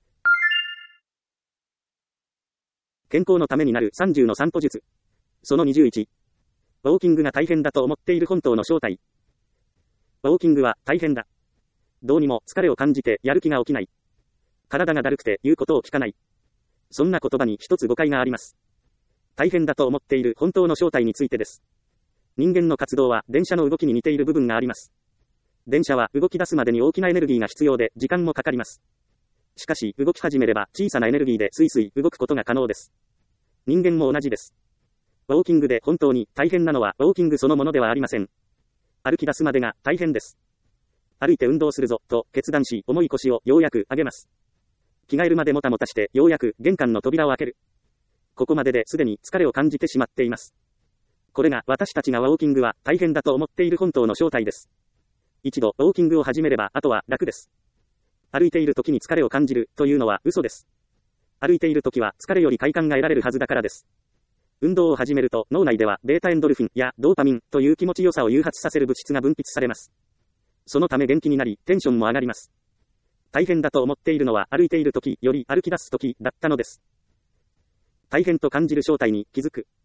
健康のためになる30の散歩術。その21。ウォーキングが大変だと思っている本当の正体。ウォーキングは大変だ。どうにも疲れを感じてやる気が起きない。体がだるくて言うことを聞かない。 そんな言葉に一つ誤解があります。大変だと思っている本当の正体についてです。人間の活動は電車の動きに似ている部分があります。電車は動き出すまでに大きなエネルギーが必要で時間もかかります。しかし動き始めれば小さなエネルギーでスイスイ動くことが可能です。人間も同じです。ウォーキングで本当に大変なのはウォーキングそのものではありません。歩き出すまでが大変です。歩いて運動するぞと決断し重い腰をようやく上げます。着替えるまでもたもたしてようやく玄関の扉を開ける。ここまでですでに疲れを感じてしまっています。これが私たちがウォーキングは大変だと思っている本当の正体です。一度ウォーキングを始めればあとは楽です。歩いている時に疲れを感じるというのは嘘です。歩いている時は疲れより快感が得られるはずだからです。運動を始めると脳内ではベータエンドルフィンやドーパミンという気持ちよさを誘発させる物質が分泌されます。そのため元気になりテンションも上がります。大変だと思っているのは歩いている時より歩き出す時だったのです。大変と感じる正体に気づく。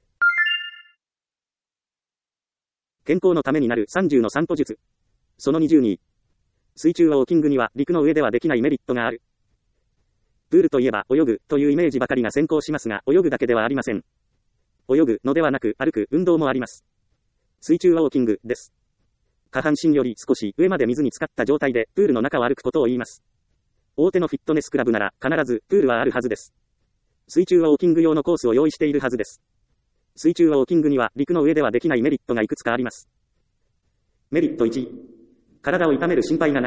健康のためになる30の散歩術。その22。水中ウォーキングには陸の上ではできないメリットがある。プールといえば泳ぐというイメージばかりが先行しますが、泳ぐだけではありません。泳ぐのではなく歩く運動もあります。水中ウォーキングです。下半身より少し上まで水に浸かった状態でプールの中を歩くことを言います。大手のフィットネスクラブなら必ずプールはあるはずです。水中ウォーキング用のコースを用意しているはずです。水中ウォーキングには陸の上ではできないメリットがいくつかあります。メリット1、体を痛める心配がない。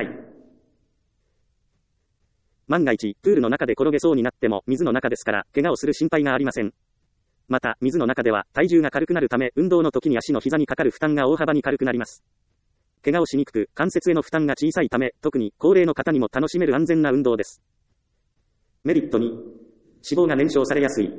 万が一、プールの中で転げそうになっても水の中ですから、怪我をする心配がありません。また、水の中では体重が軽くなるため、運動の時に足の膝にかかる負担が大幅に軽くなります。怪我をしにくく、関節への負担が小さいため、特に高齢の方にも楽しめる安全な運動です。メリット2、脂肪が燃焼されやすい。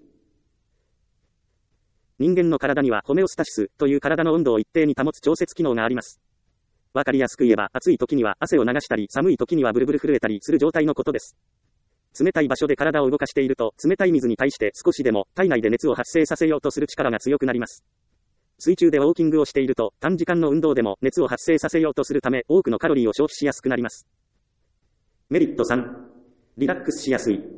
人間の体にはホメオスタシスという体の温度を一定に保つ調節機能があります。わかりやすく言えば、暑い時には汗を流したり、寒い時にはブルブル震えたりする状態のことです。冷たい場所で体を動かしていると、冷たい水に対して少しでも体内で熱を発生させようとする力が強くなります。水中でウォーキングをしていると、短時間の運動でも熱を発生させようとするため、多くのカロリーを消費しやすくなります。メリット3、リラックスしやすい。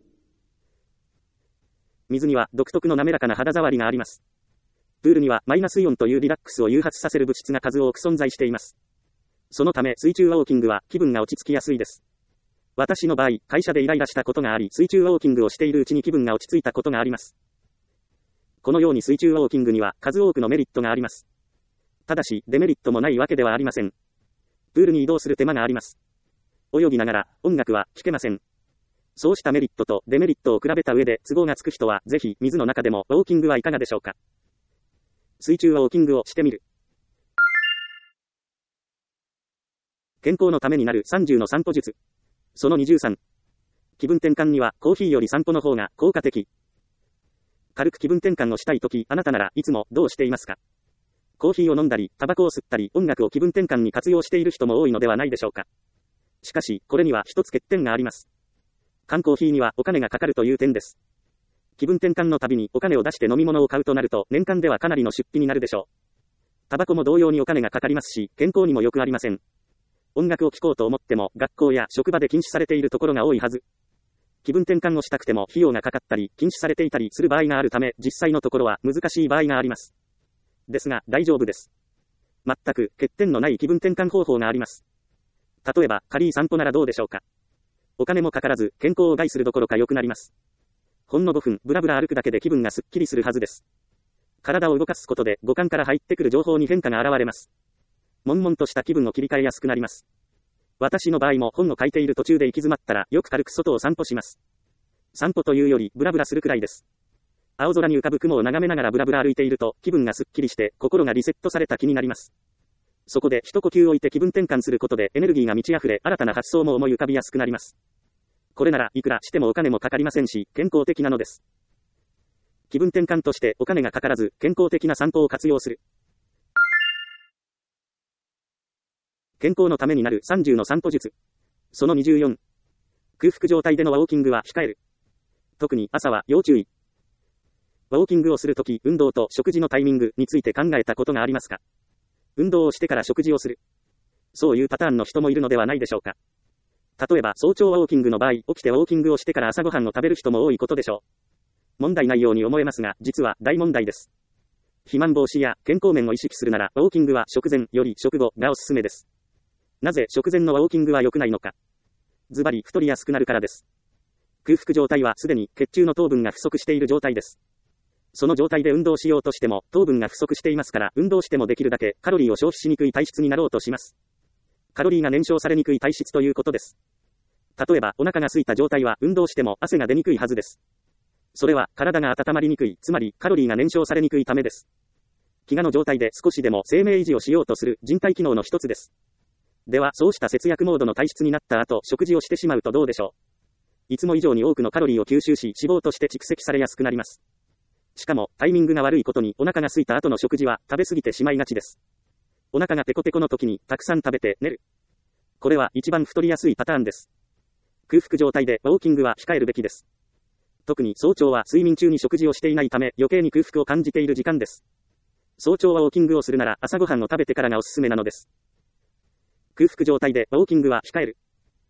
水には独特の滑らかな肌触りがあります。プールにはマイナスイオンというリラックスを誘発させる物質が数多く存在しています。そのため水中ウォーキングは気分が落ち着きやすいです。私の場合、会社でイライラしたことがあり、水中ウォーキングをしているうちに気分が落ち着いたことがあります。このように水中ウォーキングには数多くのメリットがあります。ただし、デメリットもないわけではありません。プールに移動する手間があります。泳ぎながら音楽は聴けません。そうしたメリットとデメリットを比べた上で都合がつく人は、ぜひ水の中でもウォーキングはいかがでしょうか。水中ウォーキングをしてみる。健康のためになる30の散歩術。その23。気分転換にはコーヒーより散歩の方が効果的。軽く気分転換をしたいとき、あなたならいつもどうしていますか？コーヒーを飲んだり、タバコを吸ったり、音楽を気分転換に活用している人も多いのではないでしょうか。しかし、これには一つ欠点があります。缶コーヒーにはお金がかかるという点です。気分転換のたびにお金を出して飲み物を買うとなると、年間ではかなりの出費になるでしょう。タバコも同様にお金がかかりますし、健康にも良くありません。音楽を聴こうと思っても、学校や職場で禁止されているところが多いはず。気分転換をしたくても費用がかかったり、禁止されていたりする場合があるため、実際のところは難しい場合があります。ですが、大丈夫です。全く欠点のない気分転換方法があります。例えば、軽い散歩ならどうでしょうか。お金もかからず、健康を害するどころか良くなります。ほんの5分、ブラブラ歩くだけで気分がすっきりするはずです。体を動かすことで五感から入ってくる情報に変化が現れます。悶々とした気分を切り替えやすくなります。私の場合も本を書いている途中で行き詰まったらよく軽く外を散歩します。散歩というよりブラブラするくらいです。青空に浮かぶ雲を眺めながらブラブラ歩いていると気分がすっきりして心がリセットされた気になります。そこで一呼吸置いて気分転換することでエネルギーが満ち溢れ新たな発想も思い浮かびやすくなります。これならいくらしてもお金もかかりませんし健康的なのです。気分転換としてお金がかからず健康的な散歩を活用する。健康のためになる30の散歩術。その24。空腹状態でのウォーキングは控える。特に朝は要注意。ウォーキングをするとき、運動と食事のタイミングについて考えたことがありますか？運動をしてから食事をする。そういうパターンの人もいるのではないでしょうか。 例えば早朝ウォーキングの場合、起きてウォーキングをしてから朝ごはんを食べる人も多いことでしょう。問題ないように思えますが、実は大問題です。肥満防止や健康面を意識するなら、ウォーキングは食前より食後がおすすめです。なぜ食前のウォーキングは良くないのか。ズバリ太りやすくなるからです。空腹状態はすでに血中の糖分が不足している状態です。その状態で運動しようとしても糖分が不足していますから、運動してもできるだけカロリーを消費しにくい体質になろうとします。カロリーが燃焼されにくい体質ということです。例えばお腹が空いた状態は運動しても汗が出にくいはずです。それは体が温まりにくい、つまりカロリーが燃焼されにくいためです。飢餓の状態で少しでも生命維持をしようとする人体機能の一つです。ではそうした節約モードの体質になった後、食事をしてしまうとどうでしょう。いつも以上に多くのカロリーを吸収し、脂肪として蓄積されやすくなります。しかもタイミングが悪いことに、お腹が空いた後の食事は食べ過ぎてしまいがちです。お腹がペコペコの時にたくさん食べて寝る。これは一番太りやすいパターンです。空腹状態でウォーキングは控えるべきです。特に早朝は睡眠中に食事をしていないため、余計に空腹を感じている時間です。早朝はウォーキングをするなら朝ごはんを食べてからがおすすめなのです。空腹状態でウォーキングは控える。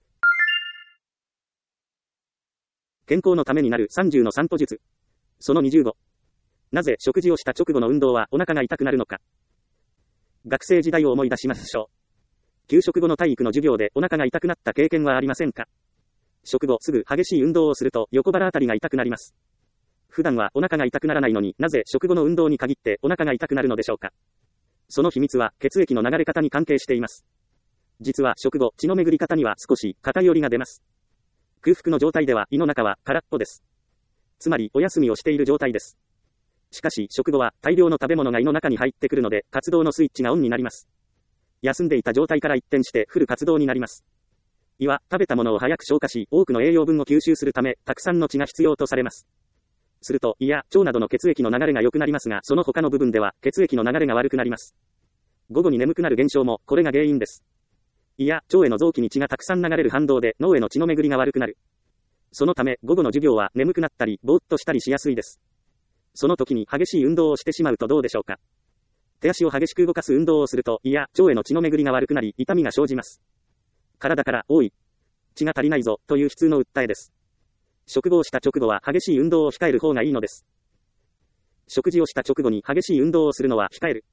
健康のためになる30の散歩術。その25。なぜ食事をした直後の運動はお腹が痛くなるのか。学生時代を思い出しましょう。給食後の体育の授業でお腹が痛くなった経験はありませんか。食後すぐ激しい運動をすると横腹あたりが痛くなります。普段はお腹が痛くならないのになぜ食後の運動に限ってお腹が痛くなるのでしょうか。その秘密は血液の流れ方に関係しています。実は食後、血の巡り方には少し偏りが出ます。空腹の状態では胃の中は空っぽです。つまりお休みをしている状態です。しかし食後は大量の食べ物が胃の中に入ってくるので活動のスイッチがオンになります。休んでいた状態から一転してフル活動になります。胃は食べたものを早く消化し、多くの栄養分を吸収するため、たくさんの血が必要とされます。すると胃や腸などの血液の流れが良くなりますが、その他の部分では血液の流れが悪くなります。午後に眠くなる現象もこれが原因です。胃や腸への臓器に血がたくさん流れる反動で脳への血の巡りが悪くなる。そのため午後の授業は眠くなったりぼーっとしたりしやすいです。その時に激しい運動をしてしまうとどうでしょうか。手足を激しく動かす運動をすると胃や腸への血の巡りが悪くなり痛みが生じます。体から多い血が足りないぞという悲痛の訴えです。食後をした直後は激しい運動を控える方がいいのです。食事をした直後に激しい運動をするのは控える。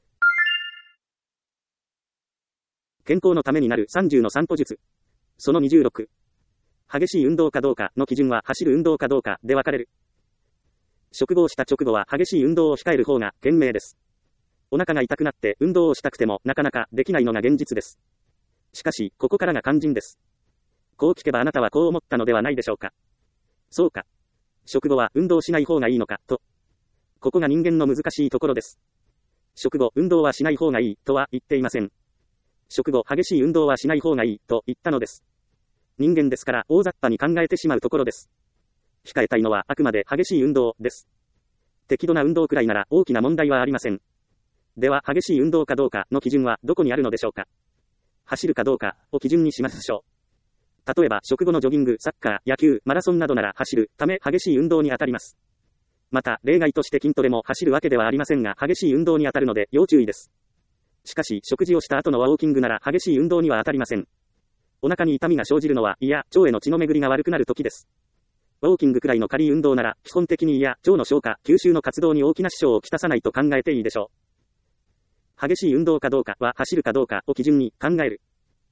健康のためになる30の散歩術。その26。激しい運動かどうかの基準は走る運動かどうかで分かれる。食後をした直後は激しい運動を控える方が賢明です。お腹が痛くなって運動をしたくてもなかなかできないのが現実です。しかし、ここからが肝心です。こう聞けばあなたはこう思ったのではないでしょうか。そうか。食後は運動しない方がいいのか、と。ここが人間の難しいところです。食後、運動はしない方がいい、とは言っていません。食後、激しい運動はしない方がいい、と言ったのです。人間ですから、大雑把に考えてしまうところです。控えたいのはあくまで激しい運動です。適度な運動くらいなら大きな問題はありません。では、激しい運動かどうかの基準はどこにあるのでしょうか。走るかどうかを基準にしましょう。例えば食後のジョギング、サッカー、野球、マラソンなどなら走るため激しい運動に当たります。また例外として筋トレも走るわけではありませんが激しい運動に当たるので要注意です。しかし食事をした後のウォーキングなら激しい運動には当たりません。お腹に痛みが生じるのは胃や腸への血の巡りが悪くなる時です。ウォーキングくらいの軽い運動なら基本的に胃や腸の消化、吸収の活動に大きな支障をきたさないと考えていいでしょう。激しい運動かどうかは走るかどうかを基準に考える。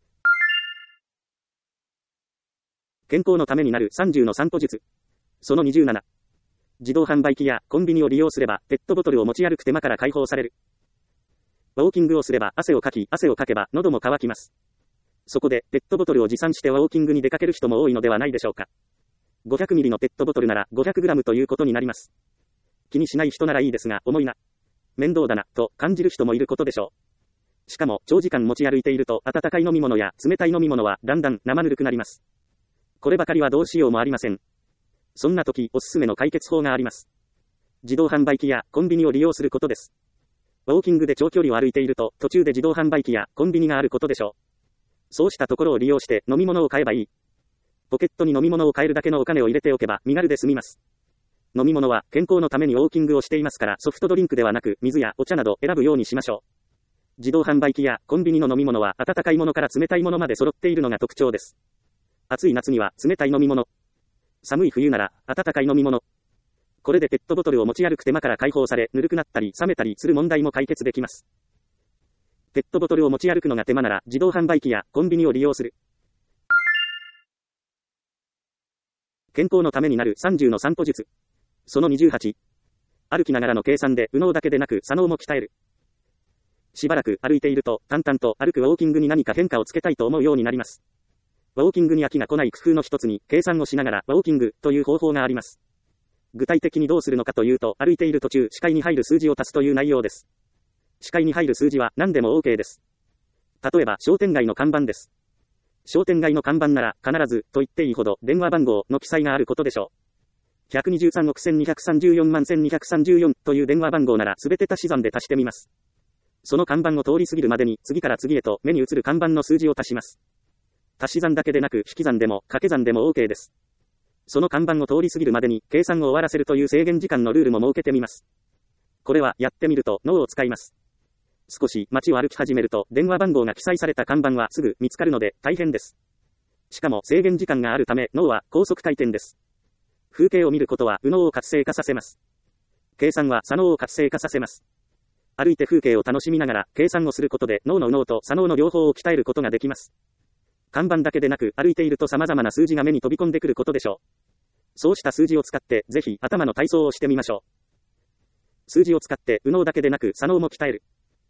健康のためになる30の散歩術。その27。自動販売機やコンビニを利用すればペットボトルを持ち歩く手間から解放される。ウォーキングをすれば汗をかけば喉も渇きます。そこでペットボトルを持参してウォーキングに出かける人も多いのではないでしょうか。500ミリのペットボトルなら500グラムということになります。気にしない人ならいいですが重いな、面倒だなと感じる人もいることでしょう。しかも長時間持ち歩いていると温かい飲み物や冷たい飲み物はだんだん生ぬるくなります。こればかりはどうしようもありません。そんな時おすすめの解決法があります。自動販売機やコンビニを利用することです。ウォーキングで長距離を歩いていると途中で自動販売機やコンビニがあることでしょう。そうしたところを利用して飲み物を買えばいい。ポケットに飲み物を買えるだけのお金を入れておけば身軽で済みます。飲み物は健康のためにウォーキングをしていますからソフトドリンクではなく水やお茶など選ぶようにしましょう。自動販売機やコンビニの飲み物は温かいものから冷たいものまで揃っているのが特徴です。 暑い夏には冷たい飲み物。寒い冬なら温かい飲み物。これでペットボトルを持ち歩く手間から解放され、ぬるくなったり冷めたりする問題も解決できます。ペットボトルを持ち歩くのが手間なら、自動販売機やコンビニを利用する。健康のためになる30の散歩術。その28。歩きながらの計算で右脳だけでなく左脳も鍛える。しばらく歩いていると、淡々と歩くウォーキングに何か変化をつけたいと思うようになります。ウォーキングに飽きが来ない工夫の一つに、計算をしながらウォーキングという方法があります。具体的にどうするのかというと、歩いている途中、視界に入る数字を足すという内容です。視界に入る数字は何でも OK です。例えば、商店街の看板です。商店街の看板なら、必ず、と言っていいほど、電話番号の記載があることでしょう。123億1234万1234という電話番号なら、すべて足し算で足してみます。その看板を通り過ぎるまでに、次から次へと目に映る看板の数字を足します。足し算だけでなく、引き算でも、掛け算でも OK です。その看板を通り過ぎるまでに、計算を終わらせるという制限時間のルールも設けてみます。これは、やってみると、脳を使います。少し街を歩き始めると、電話番号が記載された看板はすぐ見つかるので、大変です。しかも制限時間があるため、脳は高速回転です。風景を見ることは、右脳を活性化させます。計算は左脳を活性化させます。歩いて風景を楽しみながら、計算をすることで、脳の右脳と左脳の両方を鍛えることができます。看板だけでなく、歩いていると様々な数字が目に飛び込んでくることでしょう。そうした数字を使って、ぜひ頭の体操をしてみましょう。数字を使って、右脳だけでなく左脳も鍛える。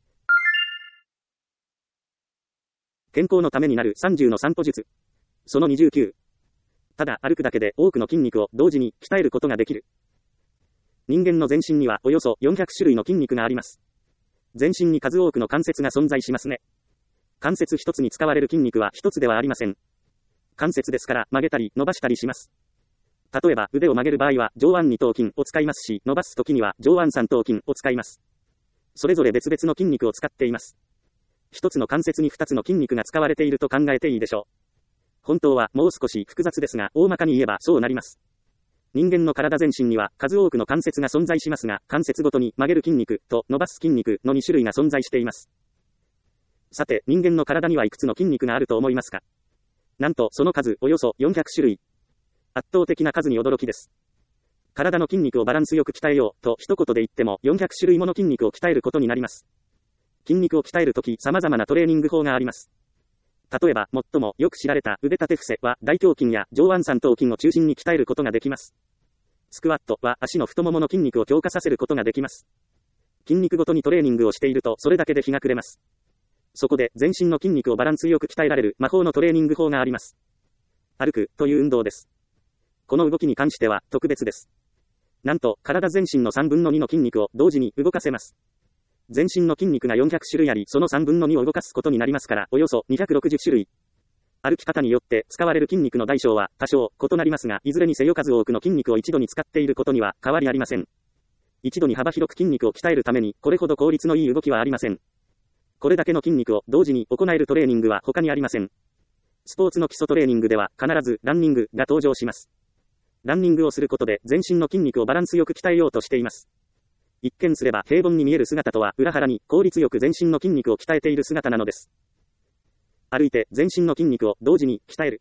健康のためになる30の散歩術。その29。ただ歩くだけで多くの筋肉を同時に鍛えることができる。人間の全身にはおよそ400種類の筋肉があります。全身に数多くの関節が存在しますね。関節一つに使われる筋肉は一つではありません。関節ですから曲げたり伸ばしたりします。例えば腕を曲げる場合は上腕二頭筋を使いますし、伸ばすときには上腕三頭筋を使います。それぞれ別々の筋肉を使っています。一つの関節に二つの筋肉が使われていると考えていいでしょう。本当はもう少し複雑ですが、大まかに言えばそうなります。人間の体全身には数多くの関節が存在しますが、関節ごとに曲げる筋肉と伸ばす筋肉の2種類が存在しています。さて、人間の体にはいくつの筋肉があると思いますか？なんとその数およそ400種類。圧倒的な数に驚きです。体の筋肉をバランスよく鍛えようと一言で言っても400種類もの筋肉を鍛えることになります。筋肉を鍛えるとき様々なトレーニング法があります。例えば、最もよく知られた腕立て伏せは大胸筋や上腕三頭筋を中心に鍛えることができます。スクワットは足の太ももの筋肉を強化させることができます。筋肉ごとにトレーニングをしているとそれだけで日が暮れます。そこで全身の筋肉をバランスよく鍛えられる魔法のトレーニング法があります。歩くという運動です。この動きに関しては特別です。なんと体全身の3分の2の筋肉を同時に動かせます。全身の筋肉が400種類あり、その3分の2を動かすことになりますから、およそ260種類。歩き方によって使われる筋肉の大小は多少異なりますが、いずれにせよ数多くの筋肉を一度に使っていることには変わりありません。一度に幅広く筋肉を鍛えるために、これほど効率のいい動きはありません。これだけの筋肉を同時に行えるトレーニングは他にありません。スポーツの基礎トレーニングでは必ずランニングが登場します。ランニングをすることで全身の筋肉をバランスよく鍛えようとしています。一見すれば平凡に見える姿とは裏腹に効率よく全身の筋肉を鍛えている姿なのです。歩いて全身の筋肉を同時に鍛える。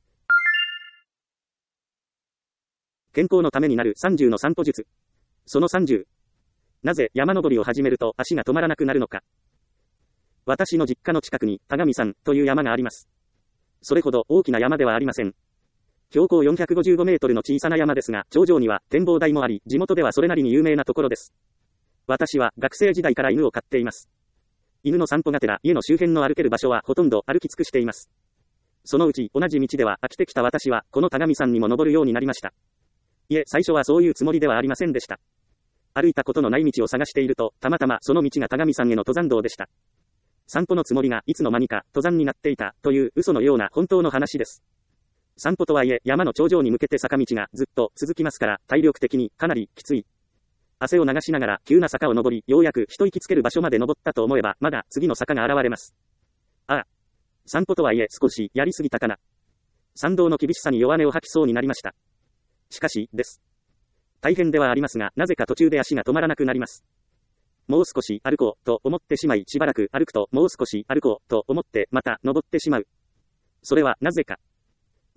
健康のためになる30の散歩術。その30。なぜ山登りを始めると足が止まらなくなるのか。私の実家の近くに田上山という山があります。それほど大きな山ではありません。標高455メートルの小さな山ですが、頂上には展望台もあり、地元ではそれなりに有名なところです。私は学生時代から犬を飼っています。犬の散歩がてら家の周辺の歩ける場所はほとんど歩き尽くしています。そのうち同じ道では飽きてきた私はこの田上山にも登るようになりました。いえ、最初はそういうつもりではありませんでした。歩いたことのない道を探していると、たまたまその道が田上山への登山道でした。散歩のつもりがいつの間にか登山になっていたという嘘のような本当の話です。散歩とはいえ山の頂上に向けて坂道がずっと続きますから体力的にかなりきつい。汗を流しながら急な坂を登り、ようやく一息つける場所まで登ったと思えばまだ次の坂が現れます。ああ。散歩とはいえ少しやりすぎたかな。山道の厳しさに弱音を吐きそうになりました。しかし、です。大変ではありますが、なぜか途中で足が止まらなくなります。もう少し歩こうと思ってしまい、しばらく歩くともう少し歩こうと思ってまた登ってしまう。それはなぜか。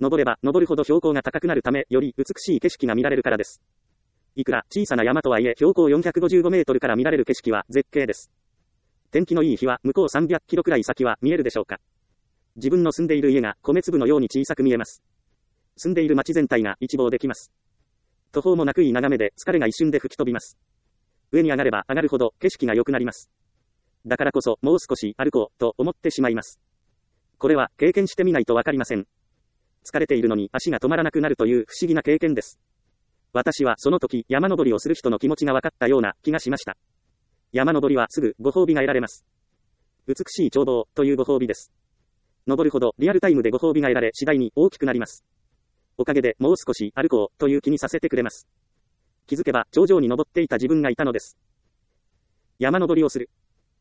登れば登るほど標高が高くなるため、より美しい景色が見られるからです。いくら小さな山とはいえ、標高455メートルから見られる景色は絶景です。天気のいい日は向こう300キロくらい先は見えるでしょうか。自分の住んでいる家が米粒のように小さく見えます。住んでいる町全体が一望できます。途方もなくいい眺めで疲れが一瞬で吹き飛びます。上に上がれば上がるほど景色が良くなります。だからこそもう少し歩こうと思ってしまいます。これは経験してみないとわかりません。疲れているのに足が止まらなくなるという不思議な経験です。私はその時山登りをする人の気持ちが分かったような気がしました。山登りはすぐご褒美が得られます。美しい眺望というご褒美です。登るほどリアルタイムでご褒美が得られ次第に大きくなります。おかげでもう少し歩こうという気にさせてくれます。気づけば頂上に登っていた自分がいたのです。山登りをする。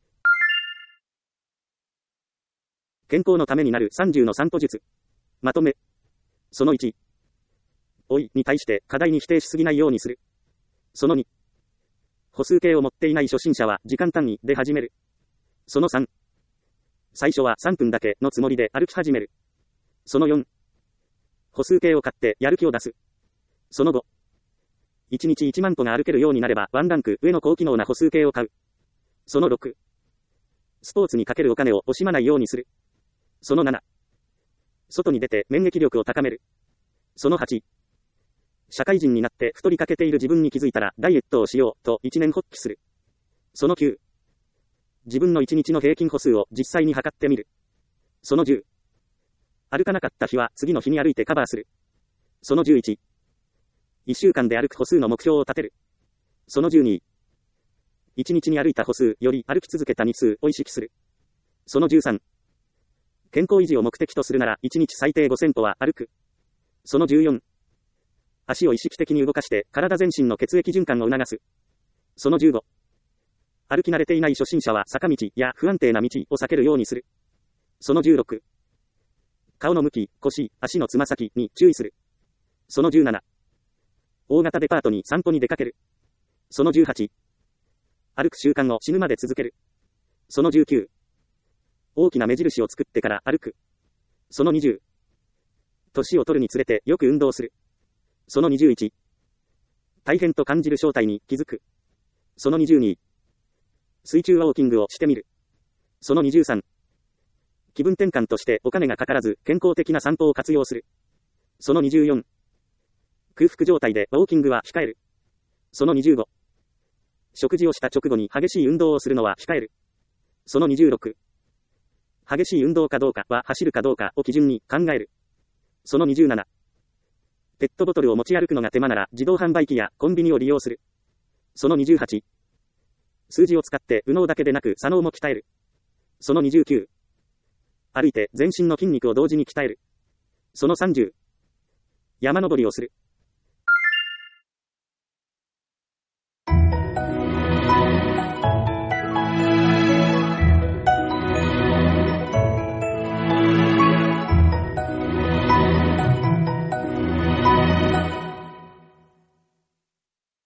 健康のためになる30の散歩術。まとめ。その1。老いに対して課題に否定しすぎないようにする。その2。歩数計を持っていない初心者は時間単位で始める。その3。最初は3分だけのつもりで歩き始める。その4。歩数計を買ってやる気を出す。その5。1日1万歩が歩けるようになればワンランク上の高機能な歩数計を買う。その6。スポーツにかけるお金を惜しまないようにする。その7。外に出て免疫力を高める。その8。社会人になって太りかけている自分に気づいたらダイエットをしようと一念発起する。その9。自分の1日の平均歩数を実際に測ってみる。その10。歩かなかった日は次の日に歩いてカバーする。その11。1週間で歩く歩数の目標を立てる。その12。1日に歩いた歩数より歩き続けた日数を意識する。その13。健康維持を目的とするなら1日最低5000歩は歩く。その14。足を意識的に動かして体全身の血液循環を促す。その15。歩き慣れていない初心者は坂道や不安定な道を避けるようにする。その16。顔の向き、腰、足のつま先に注意する。その17。大型デパートに散歩に出かける。その18。歩く習慣を死ぬまで続ける。その19。大きな目印を作ってから歩く。その20。年を取るにつれてよく運動する。その21。大変と感じる正体に気づく。その22。水中ウォーキングをしてみる。その23。気分転換としてお金がかからず健康的な散歩を活用する。その24。空腹状態でウォーキングは控える。その25。食事をした直後に激しい運動をするのは控える。その26。激しい運動かどうかは走るかどうかを基準に考える。その27。ペットボトルを持ち歩くのが手間なら自動販売機やコンビニを利用する。その28。数字を使って右脳だけでなく左脳も鍛える。その29。歩いて全身の筋肉を同時に鍛える。その30。山登りをする。